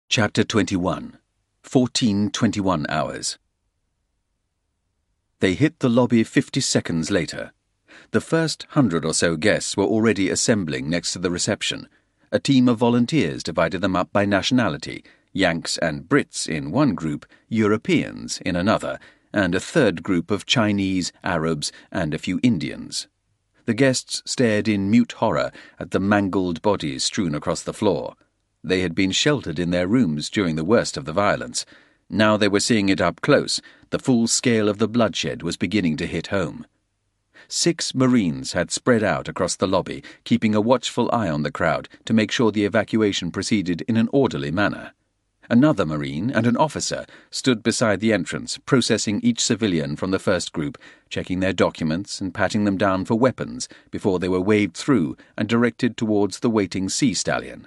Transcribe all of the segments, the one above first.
Chapter 21. 14:21 hours. They hit the lobby 50 seconds later. The first 100 or so guests were already assembling next to the reception. A team of volunteers divided them up by nationality, Yanks and Brits in one group, Europeans in another, and a third group of Chinese, Arabs, and a few Indians. The guests stared in mute horror at the mangled bodies strewn across the floor. They had been sheltered in their rooms during the worst of the violence. Now they were seeing it up close. The full scale of the bloodshed was beginning to hit home. 6 Marines had spread out across the lobby, keeping a watchful eye on the crowd to make sure the evacuation proceeded in an orderly manner. Another Marine and an officer stood beside the entrance, processing each civilian from the first group, checking their documents and patting them down for weapons before they were waved through and directed towards the waiting sea stallion.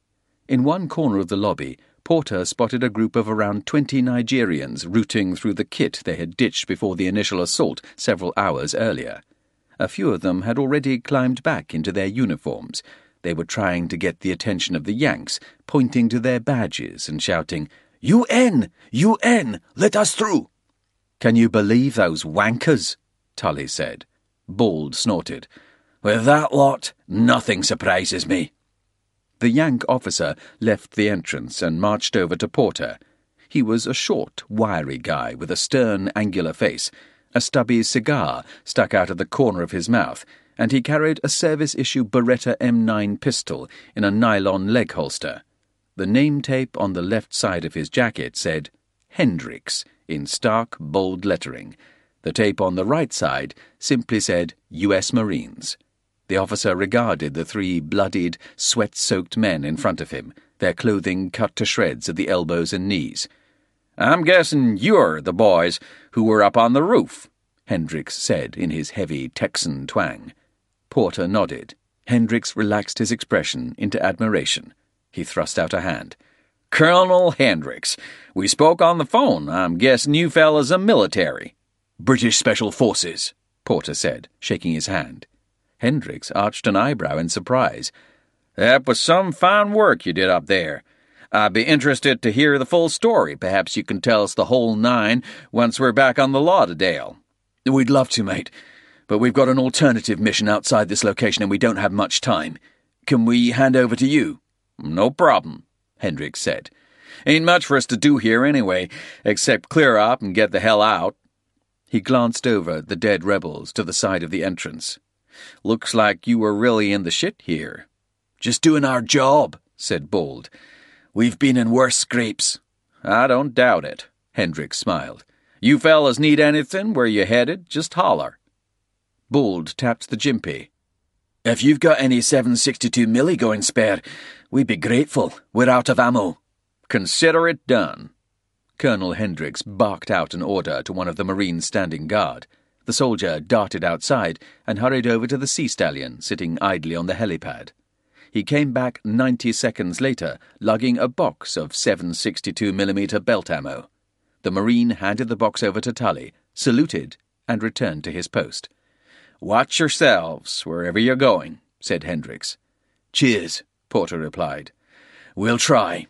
In one corner of the lobby, Porter spotted a group of around 20 Nigerians rooting through the kit they had ditched before the initial assault several hours earlier. A few of them had already climbed back into their uniforms. They were trying to get the attention of the Yanks, pointing to their badges and shouting, "UN! UN! Let us through!" "Can you believe those wankers?" Tully said. Bald snorted. "With that lot, nothing surprises me." The Yank officer left the entrance and marched over to Porter. He was a short, wiry guy with a stern, angular face. A stubby cigar stuck out of the corner of his mouth, and he carried a service-issue Beretta M9 pistol in a nylon leg holster. The name tape on the left side of his jacket said, "Hendricks," in stark, bold lettering. The tape on the right side simply said, "U.S. Marines." The officer regarded the 3 bloodied, sweat-soaked men in front of him, their clothing cut to shreds at the elbows and knees. "I'm guessing you're the boys who were up on the roof," Hendricks said in his heavy Texan twang. Porter nodded. Hendricks relaxed his expression into admiration. He thrust out a hand. "Colonel Hendricks, we spoke on the phone. I'm guessing you fellas are military." "British Special Forces," Porter said, shaking his hand. Hendricks arched an eyebrow in surprise. "That was some fine work you did up there. I'd be interested to hear the full story. Perhaps you can tell us the whole 9 once we're back on the Lauderdale." "We'd love to, mate, but we've got an alternative mission outside this location and we don't have much time. Can we hand over to you?" "No problem," Hendricks said. "Ain't much for us to do here anyway, except clear up and get the hell out." He glanced over at the dead rebels to the side of the entrance. "Looks like you were really in the shit here." "Just doing our job," said Bald. "We've been in worse scrapes." "I don't doubt it," Hendricks smiled. "You fellas need anything where you headed, just holler." Bald tapped the jimpy. "If you've got any 7.62 milli going spare, we'd be grateful. We're out of ammo." "Consider it done." Colonel Hendricks barked out an order to one of the Marines standing guard. The soldier darted outside and hurried over to the sea stallion sitting idly on the helipad. He came back 90 seconds later, lugging a box of 7.62mm belt ammo. The Marine handed the box over to Tully, saluted, and returned to his post. "Watch yourselves, wherever you're going," said Hendricks. "Cheers," Porter replied. "We'll try."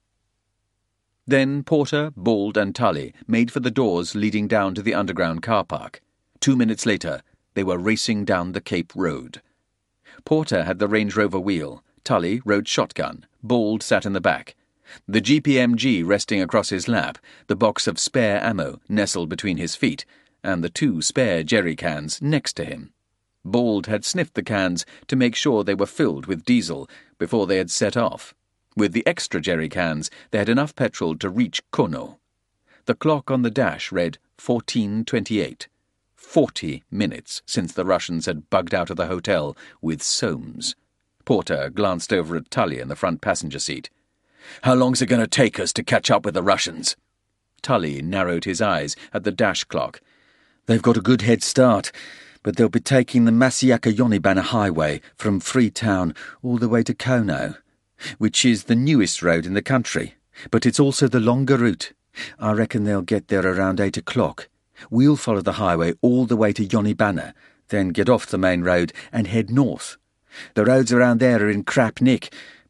Then Porter, Bald, and Tully made for the doors leading down to the underground car park. 2 minutes later, they were racing down the Cape Road. Porter had the Range Rover wheel, Tully rode shotgun, Bald sat in the back. The GPMG resting across his lap, the box of spare ammo nestled between his feet, and the 2 spare jerry cans next to him. Bald had sniffed the cans to make sure they were filled with diesel before they had set off. With the extra jerry cans, they had enough petrol to reach Kono. The clock on the dash read 14:28. 40 minutes since the Russians had bugged out of the hotel with Soames. Porter glanced over at Tully in the front passenger seat. "How long's it going to take us to catch up with the Russians?" Tully narrowed his eyes at the dash clock. "They've got a good head start, but they'll be taking the Masiaka-Yonibana highway from Freetown all the way to Kono, which is the newest road in the country, but it's also the longer route. I reckon they'll get there around 8 o'clock. We'll follow the highway all the way to Yonibana, then get off the main road and head north. The roads around there are in crap nick,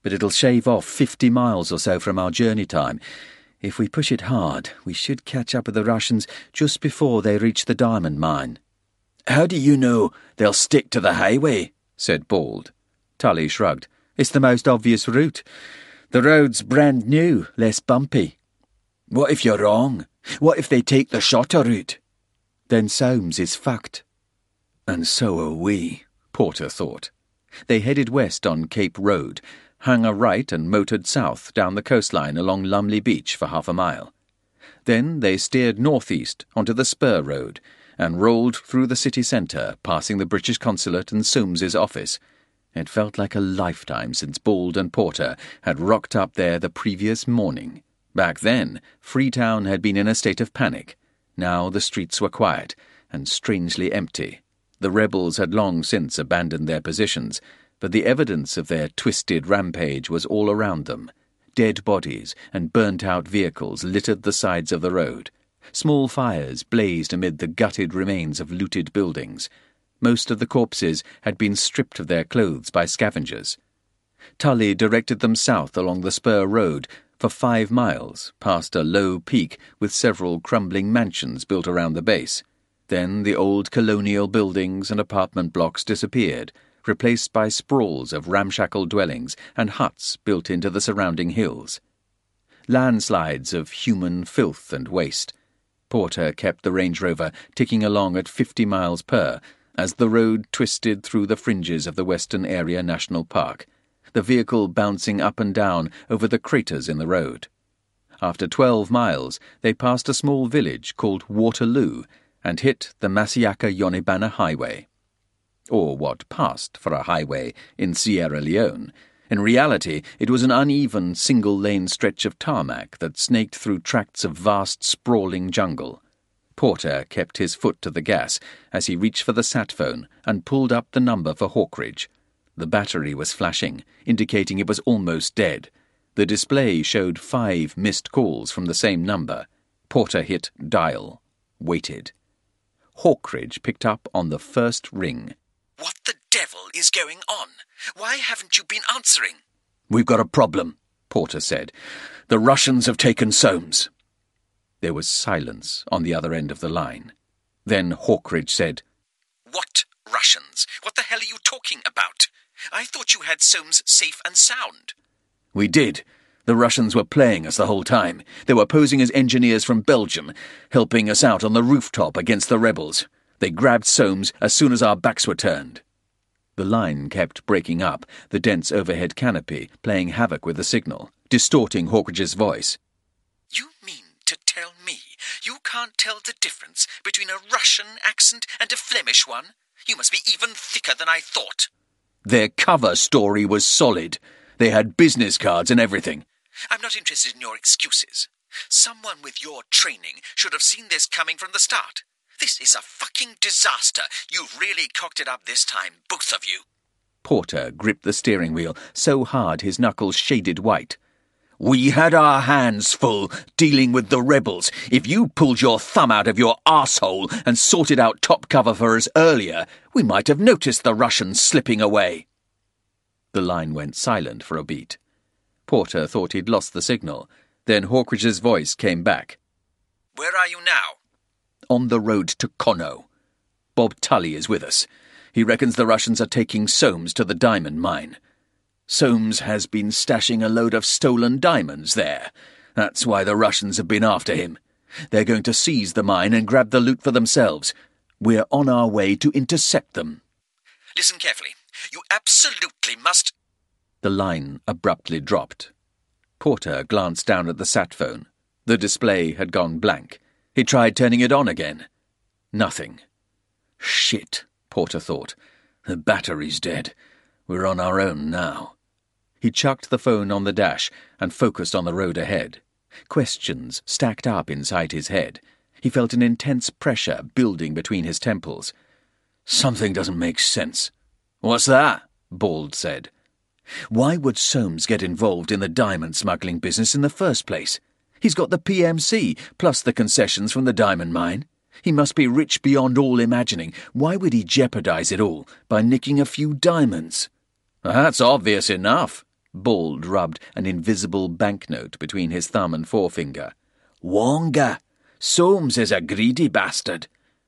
but it'll shave off 50 miles or so from our journey time. If we push it hard, we should catch up with the Russians just before they reach the diamond mine." "How do you know they'll stick to the highway?" said Bald. Tully shrugged. "It's the most obvious route. The road's brand new, less bumpy." "What if you're wrong? What if they take the shorter route?" "Then Soames is fucked." "And so are we," Porter thought. They headed west on Cape Road, hung a right and motored south down the coastline along Lumley Beach for half a mile. Then they steered northeast onto the spur road and rolled through the city centre, passing the British consulate and Soames's office. It felt like a lifetime since Bald and Porter had rocked up there the previous morning. Back then, Freetown had been in a state of panic. Now the streets were quiet and strangely empty. The rebels had long since abandoned their positions, but the evidence of their twisted rampage was all around them. Dead bodies and burnt-out vehicles littered the sides of the road. Small fires blazed amid the gutted remains of looted buildings. Most of the corpses had been stripped of their clothes by scavengers. Tully directed them south along the spur road for 5 miles, past a low peak with several crumbling mansions built around the base. Then the old colonial buildings and apartment blocks disappeared, replaced by sprawls of ramshackle dwellings and huts built into the surrounding hills. Landslides of human filth and waste. Porter kept the Range Rover ticking along at 50 miles per as the road twisted through the fringes of the Western Area National Park, the vehicle bouncing up and down over the craters in the road. After 12 miles, they passed a small village called Waterloo and hit the Masiaka-Yonibana Highway. Or what passed for a highway in Sierra Leone. In reality, it was an uneven single-lane stretch of tarmac that snaked through tracts of vast, sprawling jungle. Porter kept his foot to the gas as he reached for the sat phone and pulled up the number for Hawkridge. The battery was flashing, indicating it was almost dead. The display showed 5 missed calls from the same number. Porter hit dial. Waited. Hawkridge picked up on the first ring. "What the devil is going on? Why haven't you been answering?" "We've got a problem," Porter said. "The Russians have taken Soames." There was silence on the other end of the line. Then Hawkridge said, "What Russians? What the hell are you talking about? I thought you had Soames safe and sound." "We did. The Russians were playing us the whole time. They were posing as engineers from Belgium, helping us out on the rooftop against the rebels. They grabbed Soames as soon as our backs were turned." The line kept breaking up, the dense overhead canopy playing havoc with the signal, distorting Hawkridge's voice. "You mean to tell me you can't tell the difference between a Russian accent and a Flemish one? You must be even thicker than I thought." "Their cover story was solid. They had business cards and everything." "I'm not interested in your excuses. Someone with your training should have seen this coming from the start. This is a fucking disaster. You've really cocked it up this time, both of you." Porter gripped the steering wheel so hard his knuckles shaded white. "We had our hands full dealing with the rebels. If you pulled your thumb out of your arsehole and sorted out top cover for us earlier, we might have noticed the Russians slipping away." The line went silent for a beat. Porter thought he'd lost the signal. Then Hawkridge's voice came back. "Where are you now?" "On the road to Kono. Bob Tully is with us. He reckons the Russians are taking Soames to the diamond mine. Soames has been stashing a load of stolen diamonds there. That's why the Russians have been after him. They're going to seize the mine and grab the loot for themselves. We're on our way to intercept them." "Listen carefully. You absolutely must—" The line abruptly dropped. Porter glanced down at the sat phone. The display had gone blank. He tried turning it on again. Nothing. "Shit," Porter thought. "The battery's dead. We're on our own now." He chucked the phone on the dash and focused on the road ahead. Questions stacked up inside his head. He felt an intense pressure building between his temples. "Something doesn't make sense." "What's that?" Bald said. "Why would Soames get involved in the diamond smuggling business in the first place? He's got the PMC, plus the concessions from the diamond mine. He must be rich beyond all imagining. Why would he jeopardize it all by nicking a few diamonds?" "That's obvious enough," Bald rubbed an invisible banknote between his thumb and forefinger. "Wonga! Soames is a greedy bastard."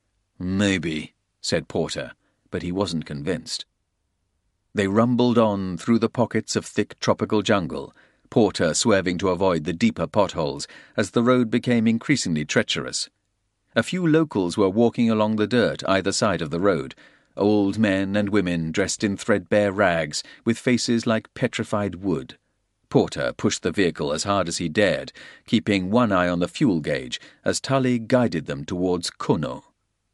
"Maybe," said Porter, but he wasn't convinced. They rumbled on through the pockets of thick tropical jungle, Porter swerving to avoid the deeper potholes as the road became increasingly treacherous. A few locals were walking along the dirt either side of the road, old men and women dressed in threadbare rags with faces like petrified wood. Porter pushed the vehicle as hard as he dared, keeping one eye on the fuel gauge as Tully guided them towards Kono.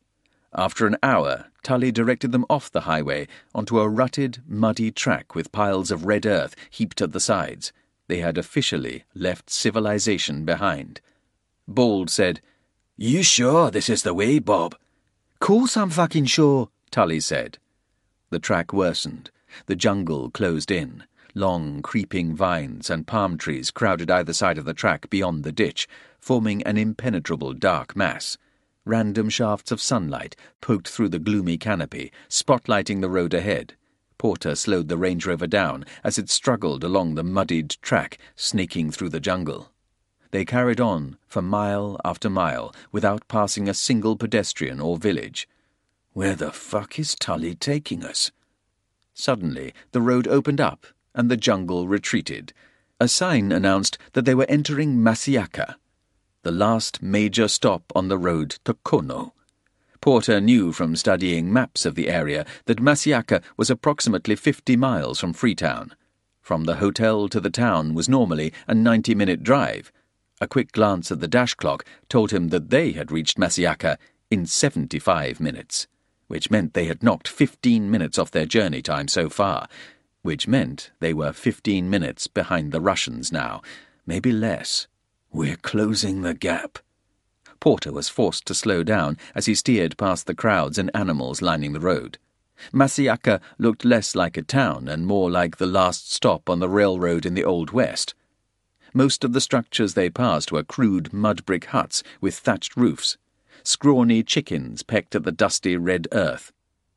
After an hour, Tully directed them off the highway onto a rutted, muddy track with piles of red earth heaped at the sides. They had officially left civilization behind. Bald said, "You sure this is the way, Bob?" "Course I'm fucking sure," Tully said. The track worsened. The jungle closed in. Long, creeping vines and palm trees crowded either side of the track beyond the ditch, forming an impenetrable dark mass. Random shafts of sunlight poked through the gloomy canopy, spotlighting the road ahead. Porter slowed the Range Rover down as it struggled along the muddied track, snaking through the jungle. They carried on for mile after mile without passing a single pedestrian or village. "Where the fuck is Tully taking us?" Suddenly, the road opened up and the jungle retreated. A sign announced that they were entering Masiaka, the last major stop on the road to Kono. Porter knew from studying maps of the area that Masiaka was approximately 50 miles from Freetown. From the hotel to the town was normally a 90-minute drive. A quick glance at the dash clock told him that they had reached Masiaka in 75 minutes, which meant they had knocked 15 minutes off their journey time so far, which meant they were 15 minutes behind the Russians now, maybe less. "We're closing the gap." Porter was forced to slow down as he steered past the crowds and animals lining the road. Masiaka looked less like a town and more like the last stop on the railroad in the Old West. Most of the structures they passed were crude mud-brick huts with thatched roofs. Scrawny chickens pecked at the dusty red earth.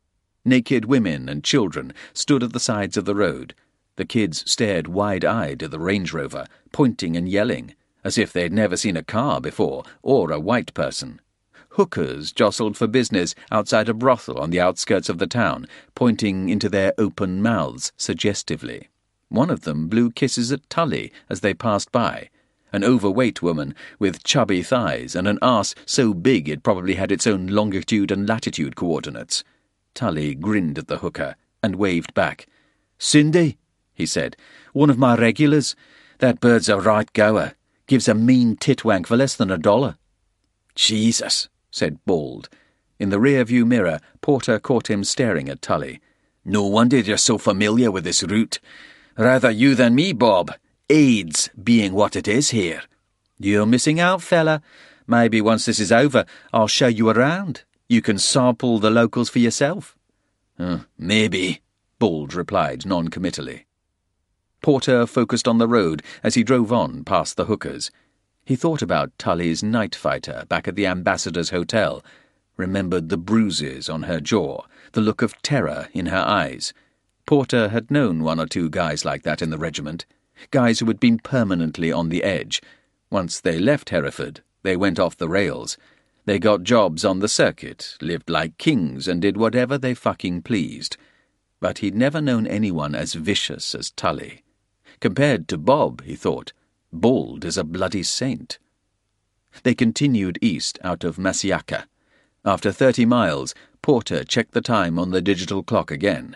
Naked women and children stood at the sides of the road. The kids stared wide-eyed at the Range Rover, pointing and yelling, as if they'd never seen a car before, or a white person. Hookers jostled for business outside a brothel on the outskirts of the town, pointing into their open mouths suggestively. One of them blew kisses at Tully as they passed by, an overweight woman with chubby thighs and an arse so big it probably had its own longitude and latitude coordinates. Tully grinned at the hooker and waved back. "Cindy," he said, "one of my regulars. That bird's a right goer. Gives a mean titwank for less than $1. "Jesus," said Bald. In the rear-view mirror, Porter caught him staring at Tully. "No wonder you're so familiar with this route. Rather you than me, Bob. AIDS being what it is here." "You're missing out, fella. Maybe once this is over, I'll show you around. You can sample the locals for yourself." "Maybe," Bald replied non-committally. Porter focused on the road as he drove on past the hookers. He thought about Tully's night fighter back at the Ambassador's Hotel, remembered the bruises on her jaw, the look of terror in her eyes. Porter had known one or two guys like that in the regiment, guys who had been permanently on the edge. Once they left Hereford, they went off the rails. They got jobs on the circuit, lived like kings, and did whatever they fucking pleased. But he'd never known anyone as vicious as Tully. Compared to Bob, he thought, Bald is a bloody saint. They continued east out of Masiaka. After 30 miles, Porter checked the time on the digital clock again.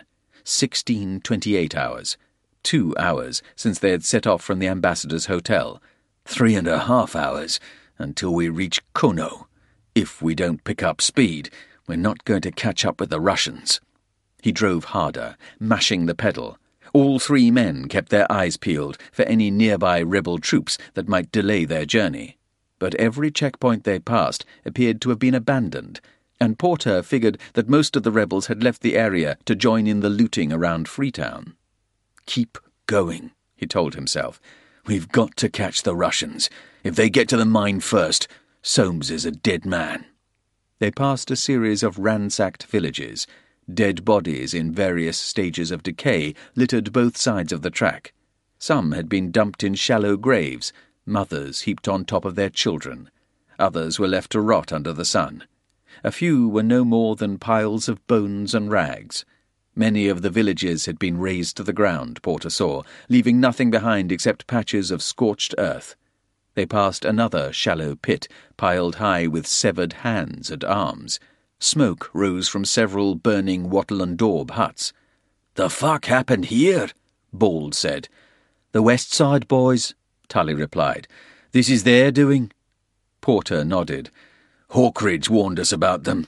16:28 hours. 2 hours since they had set off from the Ambassador's Hotel. 3.5 hours until we reach Kono. If we don't pick up speed, we're not going to catch up with the Russians. He drove harder, mashing the pedal. All 3 men kept their eyes peeled for any nearby rebel troops that might delay their journey. But every checkpoint they passed appeared to have been abandoned, and Porter figured that most of the rebels had left the area to join in the looting around Freetown. "Keep going," he told himself. "We've got to catch the Russians. If they get to the mine first, Soames is a dead man." They passed a series of ransacked villages. Dead bodies in various stages of decay littered both sides of the track. Some had been dumped in shallow graves, mothers heaped on top of their children. Others were left to rot under the sun. A few were no more than piles of bones and rags. Many of the villages had been razed to the ground, Porter saw, leaving nothing behind except patches of scorched earth. They passed another shallow pit, piled high with severed hands and arms. Smoke rose from several burning wattle and daub huts. "The fuck happened here?" Bald said. "The West Side boys," Tully replied. "This is their doing." Porter nodded. "Hawkridge warned us about them."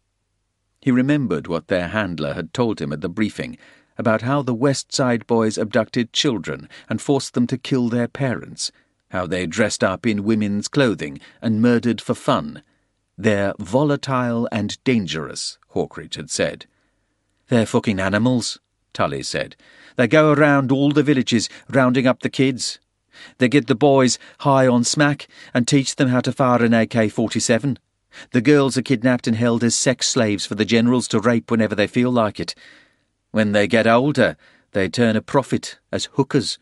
He remembered what their handler had told him at the briefing, about how the West Side boys abducted children and forced them to kill their parents, how they dressed up in women's clothing and murdered for fun. "They're volatile and dangerous," Hawkridge had said. "They're fucking animals," Tully said. "They go around all the villages, rounding up the kids. They get the boys high on smack and teach them how to fire an AK-47. The girls are kidnapped and held as sex slaves for the generals to rape whenever they feel like it. When they get older, they turn a profit as hookers."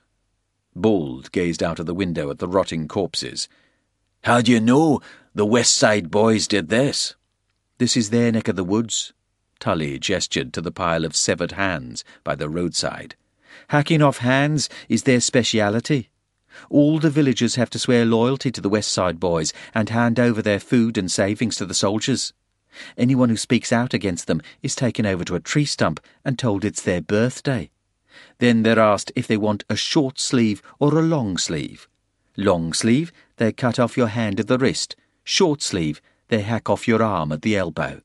Bald gazed out of the window at the rotting corpses. "How do you know the West Side boys did this?" "This is their neck of the woods." Tully gestured to the pile of severed hands by the roadside. "Hacking off hands is their speciality. All the villagers have to swear loyalty to the West Side boys and hand over their food and savings to the soldiers. Anyone who speaks out against them is taken over to a tree stump and told it's their birthday. Then they're asked if they want a short sleeve or a long sleeve. Long sleeve, they cut off your hand at the wrist. Short sleeve, they hack off your arm at the elbow."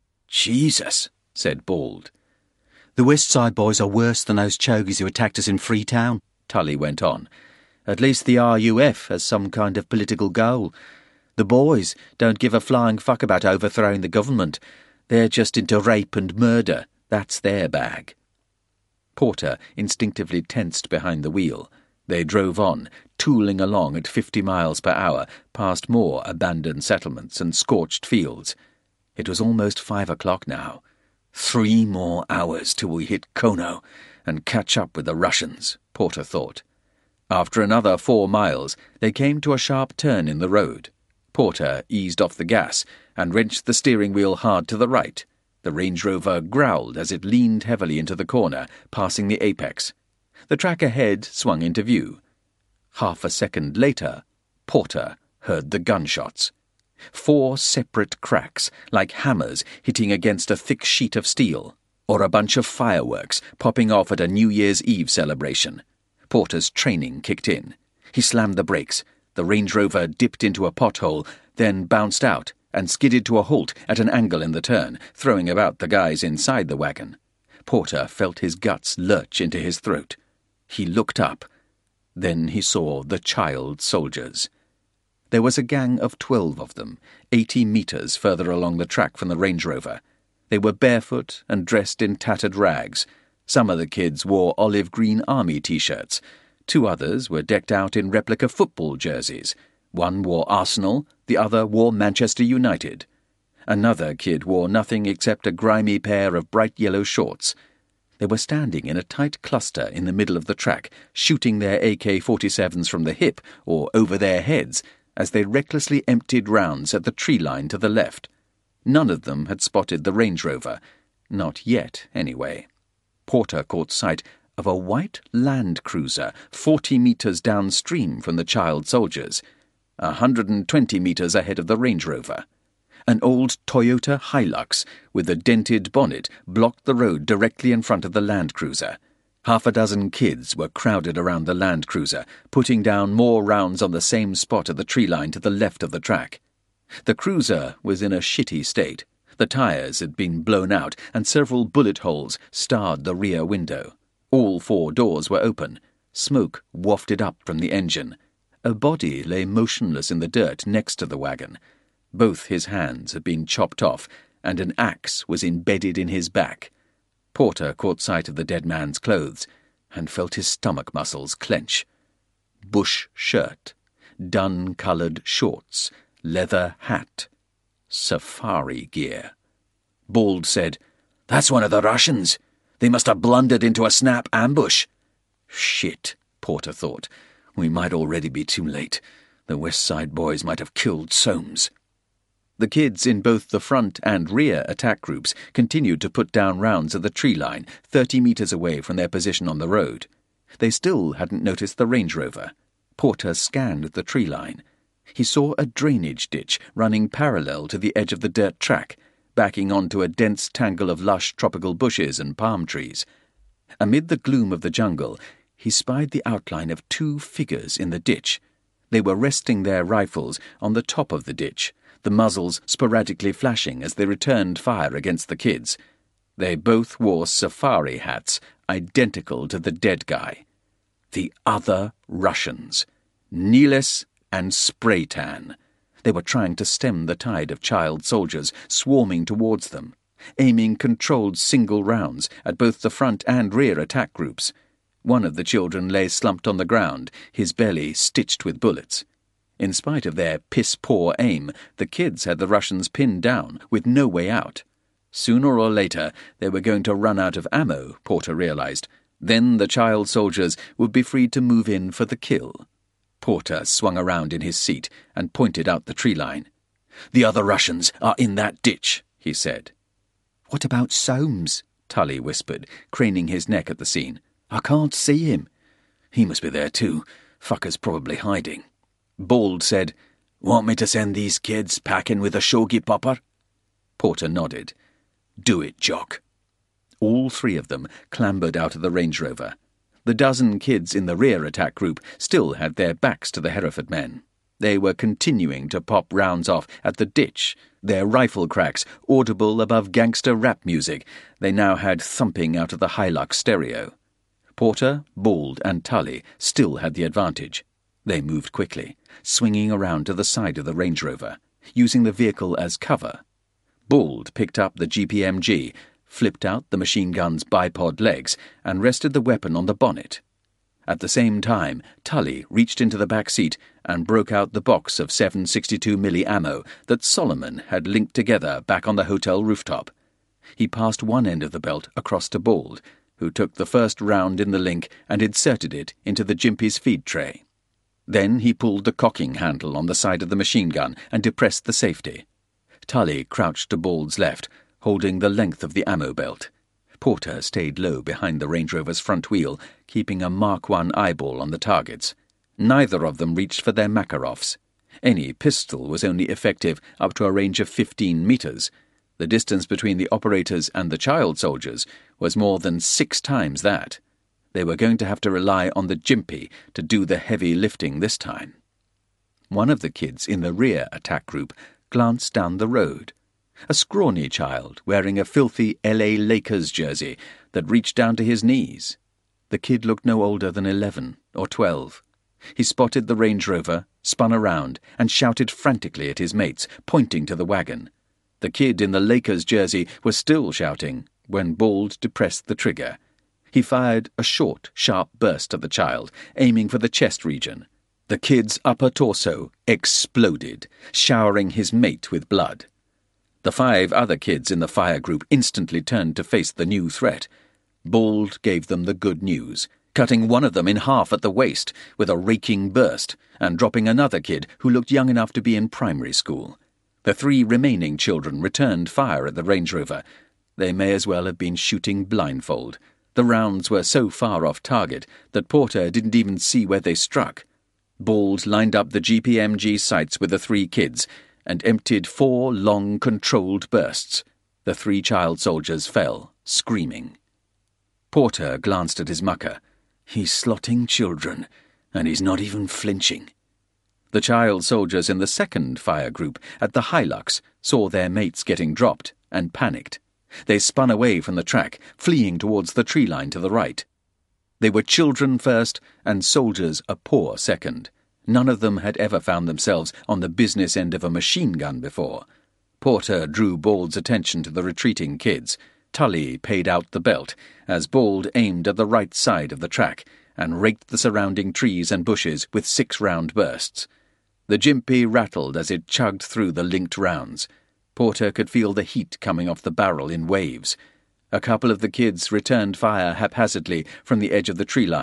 "Jesus," said Bald. "The West Side boys are worse than those chogies who attacked us in Freetown," Tully went on. "At least the RUF has some kind of political goal. The boys don't give a flying fuck about overthrowing the government. They're just into rape and murder. That's their bag." Porter instinctively tensed behind the wheel. They drove on, tooling along at 50 miles per hour, past more abandoned settlements and scorched fields. It was almost 5 o'clock now. 3 more hours till we hit Kono and catch up with the Russians, Porter thought. After another 4 miles, they came to a sharp turn in the road. Porter eased off the gas and wrenched the steering wheel hard to the right. The Range Rover growled as it leaned heavily into the corner, passing the apex. The track ahead swung into view. Half a second later, Porter heard the gunshots. 4 separate cracks, like hammers hitting against a thick sheet of steel, or a bunch of fireworks popping off at a New Year's Eve celebration. Porter's training kicked in. He slammed the brakes. The Range Rover dipped into a pothole, then bounced out and skidded to a halt at an angle in the turn, throwing about the guys inside the wagon. Porter felt his guts lurch into his throat. He looked up. Then he saw the child soldiers. There was a gang of 12 of them, 80 meters further along the track from the Range Rover. They were barefoot and dressed in tattered rags. Some of the kids wore olive-green army T-shirts. 2 others were decked out in replica football jerseys. One wore Arsenal, the other wore Manchester United. Another kid wore nothing except a grimy pair of bright yellow shorts. They were standing in a tight cluster in the middle of the track, shooting their AK-47s from the hip or over their heads as they recklessly emptied rounds at the tree line to the left. None of them had spotted the Range Rover. Not yet, anyway. Porter caught sight of a white Land Cruiser 40 meters downstream from the child soldiers, 120 meters ahead of the Range Rover. An old Toyota Hilux with a dented bonnet blocked the road directly in front of the Land Cruiser. 6 kids were crowded around the Land Cruiser, putting down more rounds on the same spot at the tree line to the left of the track. The cruiser was in a shitty state. The tires had been blown out, and several bullet holes starred the rear window. All 4 doors were open. Smoke wafted up from the engine. A body lay motionless in the dirt next to the wagon. Both his hands had been chopped off, and an axe was embedded in his back. Porter caught sight of the dead man's clothes and felt his stomach muscles clench. Bush shirt, dun-coloured shorts, leather hat, safari gear. Bald said, "That's one of the Russians. They must have blundered into a snap ambush." "Shit," Porter thought. We might already be too late. The West Side boys might have killed Soames. The kids in both the front and rear attack groups continued to put down rounds at the tree line, 30 metres away from their position on the road. They still hadn't noticed the Range Rover. Porter scanned the tree line. He saw a drainage ditch running parallel to the edge of the dirt track, backing onto a dense tangle of lush tropical bushes and palm trees. Amid the gloom of the jungle, he spied the outline of 2 figures in the ditch. They were resting their rifles on the top of the ditch, the muzzles sporadically flashing as they returned fire against the kids. They both wore safari hats, identical to the dead guy. The other Russians, Niles and Spraytan. They were trying to stem the tide of child soldiers swarming towards them, aiming controlled single rounds at both the front and rear attack groups. One of the children lay slumped on the ground, his belly stitched with bullets. In spite of their piss-poor aim, the kids had the Russians pinned down, with no way out. Sooner or later, they were going to run out of ammo, Porter realized. Then the child soldiers would be free to move in for the kill. Porter swung around in his seat and pointed out the tree line. "The other Russians are in that ditch," he said. "What about Soames?" Tully whispered, craning his neck at the scene. "I can't see him." "He must be there too. Fucker's probably hiding." Bald said, "Want me to send these kids packing with a shogi popper?" Porter nodded. "Do it, Jock." All 3 of them clambered out of the Range Rover. The dozen kids in the rear attack group still had their backs to the Hereford men. They were continuing to pop rounds off at the ditch, their rifle cracks audible above gangster rap music they now had thumping out of the Hilux stereo. Porter, Bald, and Tully still had the advantage. They moved quickly, swinging around to the side of the Range Rover, using the vehicle as cover. Bald picked up the GPMG, flipped out the machine gun's bipod legs, and rested the weapon on the bonnet. At the same time, Tully reached into the back seat and broke out the box of 7.62 milli ammo that Solomon had linked together back on the hotel rooftop. He passed one end of the belt across to Bald, who took the first round in the link and inserted it into the Gympie's feed tray. Then he pulled the cocking handle on the side of the machine gun and depressed the safety. Tully crouched to Bald's left, holding the length of the ammo belt. Porter stayed low behind the Range Rover's front wheel, keeping a Mark I eyeball on the targets. Neither of them reached for their Makarovs. Any pistol was only effective up to a range of 15 metres. The distance between the operators and the child soldiers was more than 6 times that. They were going to have to rely on the Gympie to do the heavy lifting this time. One of the kids in the rear attack group glanced down the road. A scrawny child wearing a filthy LA Lakers jersey that reached down to his knees. The kid looked no older than 11 or 12. He spotted the Range Rover, spun around, and shouted frantically at his mates, pointing to the wagon. The kid in the Lakers jersey was still shouting when Bald depressed the trigger. He fired a short, sharp burst at the child, aiming for the chest region. The kid's upper torso exploded, showering his mate with blood. The 5 other kids in the fire group instantly turned to face the new threat. Bald gave them the good news, cutting one of them in half at the waist with a raking burst, and dropping another kid who looked young enough to be in primary school. The 3 remaining children returned fire at the Range Rover. They may as well have been shooting blindfold. The rounds were so far off target that Porter didn't even see where they struck. Bald lined up the GPMG sights with the 3 kids and emptied 4 long, controlled bursts. The 3 child soldiers fell, screaming. Porter glanced at his mucker. He's slotting children, and he's not even flinching. The child soldiers in the second fire group at the Hilux saw their mates getting dropped and panicked. They spun away from the track, fleeing towards the tree line to the right. They were children first and soldiers a poor second. None of them had ever found themselves on the business end of a machine gun before. Porter drew Bald's attention to the retreating kids. Tully paid out the belt as Bald aimed at the right side of the track and raked the surrounding trees and bushes with 6-round bursts. The Gympie rattled as it chugged through the linked rounds. Porter could feel the heat coming off the barrel in waves. A couple of the kids returned fire haphazardly from the edge of the tree line.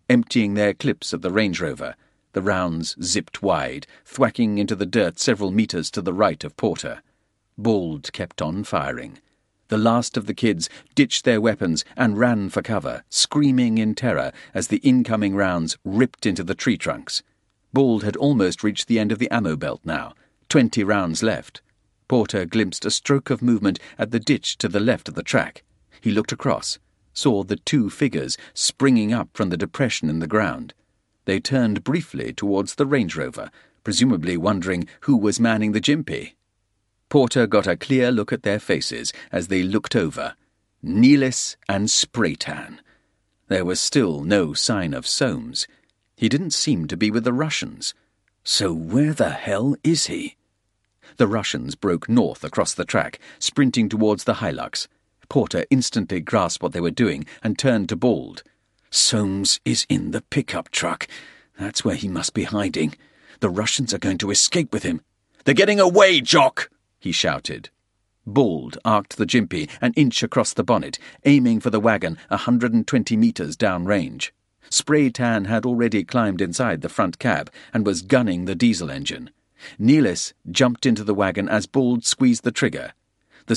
emptying their clips at the Range Rover. The rounds zipped wide, thwacking into the dirt several metres to the right of Porter. Bald kept on firing. The last of the kids ditched their weapons and ran for cover, screaming in terror as the incoming rounds ripped into the tree trunks. Bald had almost reached the end of the ammo belt now. 20 rounds left. Porter glimpsed a stroke of movement at the ditch to the left of the track. He looked across, saw the 2 figures springing up from the depression in the ground. They turned briefly towards the Range Rover, presumably wondering who was manning the Gympie. Porter got a clear look at their faces as they looked over. Neelis and Spraytan. There was still no sign of Soames. He didn't seem to be with the Russians. So where the hell is he? The Russians broke north across the track, sprinting towards the Hilux. Porter instantly grasped what they were doing and turned to Bald. Soames is in the pickup truck. That's where he must be hiding. The Russians are going to escape with him. They're getting away, Jock! He shouted. Bald arced the Gympie an inch across the bonnet, aiming for the wagon 120 metres downrange. Spraytan had already climbed inside the front cab and was gunning the diesel engine. Neelis jumped into the wagon as Bald squeezed the trigger. The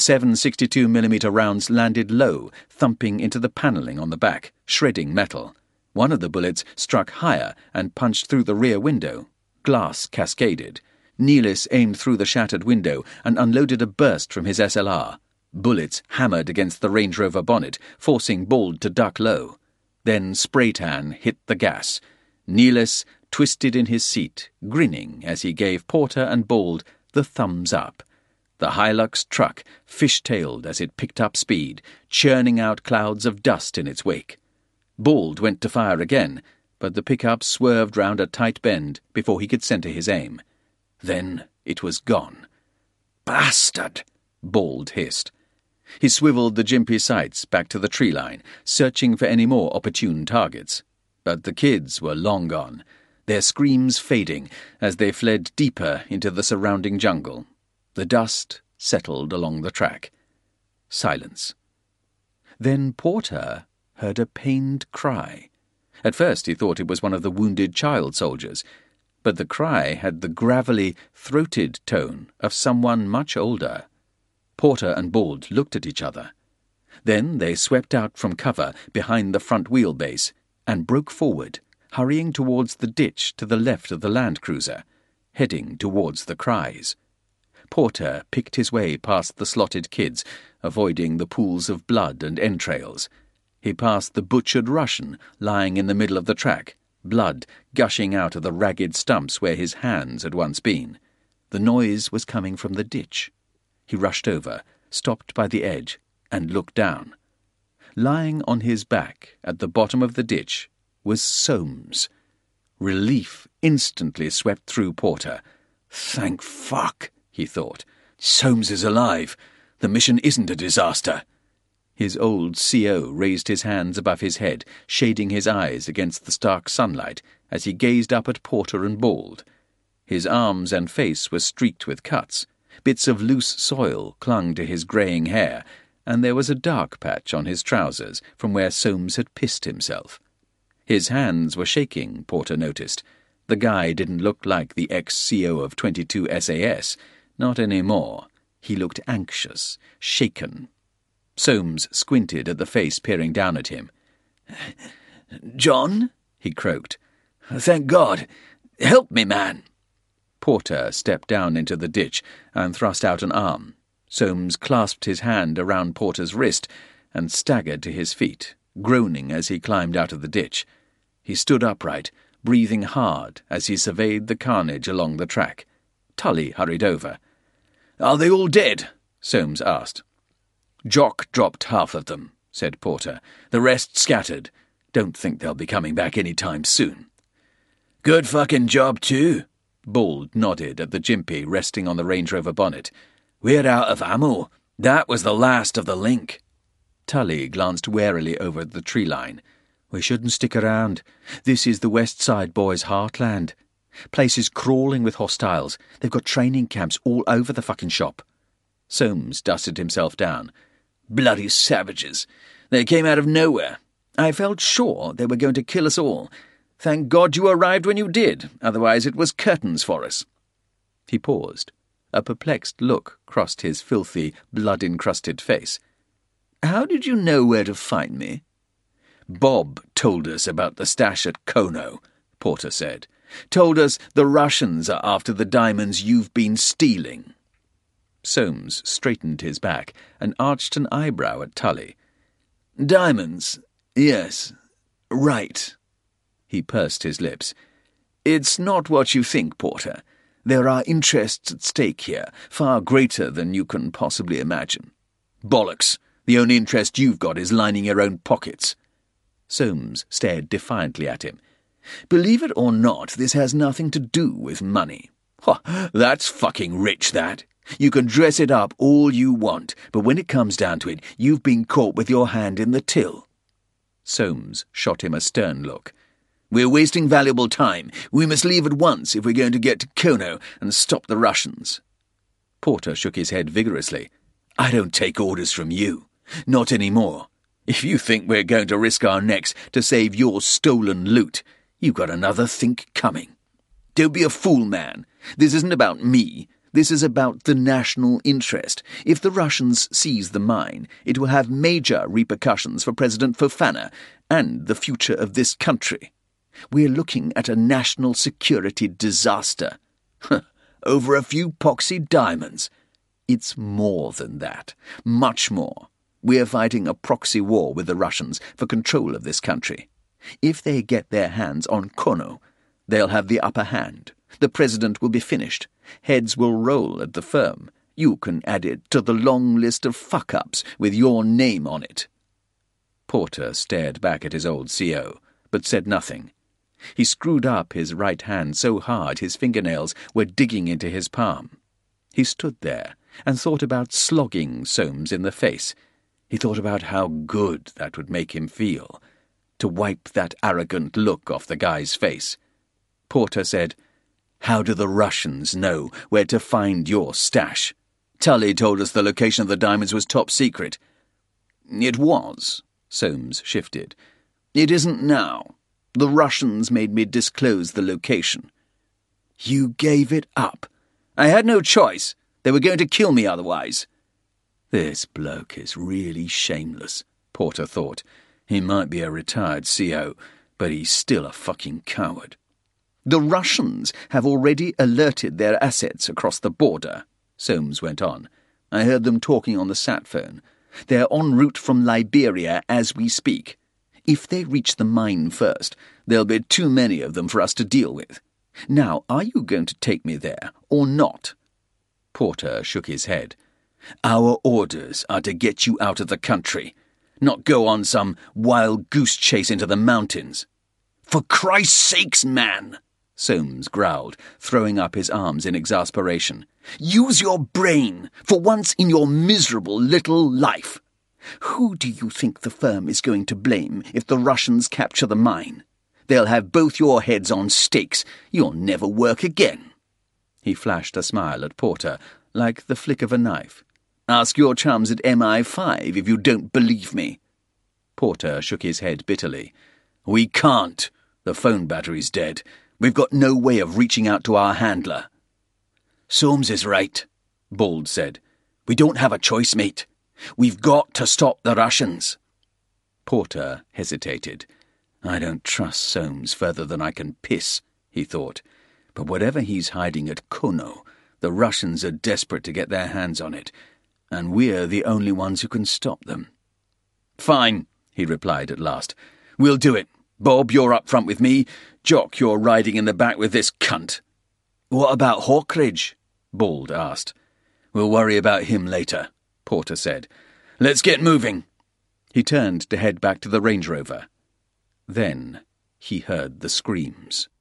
7.62mm rounds landed low, thumping into the panelling on the back, shredding metal. One of the bullets struck higher and punched through the rear window. Glass cascaded. Neelis aimed through the shattered window and unloaded a burst from his SLR. Bullets hammered against the Range Rover bonnet, forcing Bald to duck low. Then Spraytan hit the gas. Neelis twisted in his seat, grinning as he gave Porter and Bald the thumbs up. The Hilux truck fish-tailed as it picked up speed, churning out clouds of dust in its wake. Bald went to fire again, but the pickup swerved round a tight bend before he could centre his aim. Then it was gone. "Bastard!" Bald hissed. He swiveled the Gympie sights back to the tree line, searching for any more opportune targets. But the kids were long gone, their screams fading as they fled deeper into the surrounding jungle. The dust settled along the track. Silence. Then Porter heard a pained cry. At first he thought it was one of the wounded child soldiers, but the cry had the gravelly, throated tone of someone much older. Porter and Bald looked at each other. Then they swept out from cover behind the front wheelbase and broke forward, hurrying towards the ditch to the left of the Land Cruiser, heading towards the cries. Porter picked his way past the slotted kids, avoiding the pools of blood and entrails. He passed the butchered Russian lying in the middle of the track, blood gushing out of the ragged stumps where his hands had once been. The noise was coming from the ditch. He rushed over, stopped by the edge, and looked down. Lying on his back at the bottom of the ditch was Soames. Relief instantly swept through Porter. "Thank fuck," he thought. "Soames is alive. The mission isn't a disaster." His old CO raised his hands above his head, shading his eyes against the stark sunlight as he gazed up at Porter and Bald. His arms and face were streaked with cuts. Bits of loose soil clung to his greying hair, and there was a dark patch on his trousers from where Soames had pissed himself. His hands were shaking, Porter noticed. The guy didn't look like the ex-CO of 22 SAS. Not any more. He looked anxious, shaken. Soames squinted at the face peering down at him. "John?" he croaked. "Thank God. Help me, man." Porter stepped down into the ditch and thrust out an arm. Soames clasped his hand around Porter's wrist and staggered to his feet, groaning as he climbed out of the ditch. He stood upright, breathing hard as he surveyed the carnage along the track. Tully hurried over. "Are they all dead?" Soames asked. "Jock dropped half of them," said Porter. "The rest scattered. Don't think they'll be coming back any time soon." "Good fucking job, too." Bald nodded at the Gympie resting on the Range Rover bonnet. "We're out of ammo. That was the last of the link." Tully glanced warily over the tree line. "We shouldn't stick around. This is the West Side boys' heartland. Place is crawling with hostiles. They've got training camps all over the fucking shop." Soames dusted himself down. "Bloody savages. They came out of nowhere. I felt sure they were going to kill us all. Thank God you arrived when you did, otherwise it was curtains for us." He paused. A perplexed look crossed his filthy, blood-encrusted face. "How did you know where to find me?" "Bob told us about the stash at Kono," Porter said. "Told us the Russians are after the diamonds you've been stealing." Soames straightened his back and arched an eyebrow at Tully. "Diamonds? Yes. Right." He pursed his lips. "It's not what you think, Porter. There are interests at stake here, far greater than you can possibly imagine." "Bollocks! The only interest you've got is lining your own pockets." Soames stared defiantly at him. "Believe it or not, this has nothing to do with money." "That's fucking rich, that. You can dress it up all you want, but when it comes down to it, you've been caught with your hand in the till." Soames shot him a stern look. "We're wasting valuable time. We must leave at once if we're going to get to Kono and stop the Russians." Porter shook his head vigorously. "I don't take orders from you. Not anymore. If you think we're going to risk our necks to save your stolen loot, you've got another think coming. Don't be a fool, man. This isn't about me. This is about the national interest. If the Russians seize the mine, it will have major repercussions for President Fofana and the future of this country. We're looking at a national security disaster. Over a few poxy diamonds. It's more than that. Much more. We're fighting a proxy war with the Russians for control of this country. If they get their hands on Kono, they'll have the upper hand. The president will be finished. Heads will roll at the firm. You can add it to the long list of fuck-ups with your name on it." Porter stared back at his old CO, but said nothing. He screwed up his right hand so hard his fingernails were digging into his palm. He stood there and thought about slogging Soames in the face. He thought about how good that would make him feel, to wipe that arrogant look off the guy's face. Porter said, "How do the Russians know where to find your stash? Tully told us the location of the diamonds was top secret." "It was." Soames shifted. "It isn't now. The Russians made me disclose the location." "You gave it up." "I had no choice. They were going to kill me otherwise." "This bloke is really shameless," Porter thought. "He might be a retired CO, but he's still a fucking coward." "The Russians have already alerted their assets across the border," Soames went on. "I heard them talking on the sat phone. They're en route from Liberia as we speak. If they reach the mine first, there'll be too many of them for us to deal with. Now, are you going to take me there, or not?" Porter shook his head. "Our orders are to get you out of the country, not go on some wild goose chase into the mountains." "For Christ's sakes, man!" Soames growled, throwing up his arms in exasperation. "Use your brain, for once in your miserable little life. Who do you think the firm is going to blame if the Russians capture the mine? They'll have both your heads on stakes. You'll never work again." He flashed a smile at Porter, like the flick of a knife. "Ask your chums at MI5 if you don't believe me." Porter shook his head bitterly. "We can't. The phone battery's dead. We've got no way of reaching out to our handler." "Soames is right," Bald said. "We don't have a choice, mate. We've got to stop the Russians." Porter hesitated. "I don't trust Soames further than I can piss," he thought. "But whatever he's hiding at Kono, the Russians are desperate to get their hands on it, and we're the only ones who can stop them." "Fine," he replied at last. "We'll do it. Bob, you're up front with me. Jock, you're riding in the back with this cunt." "What about Hawkridge?" Bald asked. "We'll worry about him later," Porter said. "Let's get moving." He turned to head back to the Range Rover. Then he heard the screams.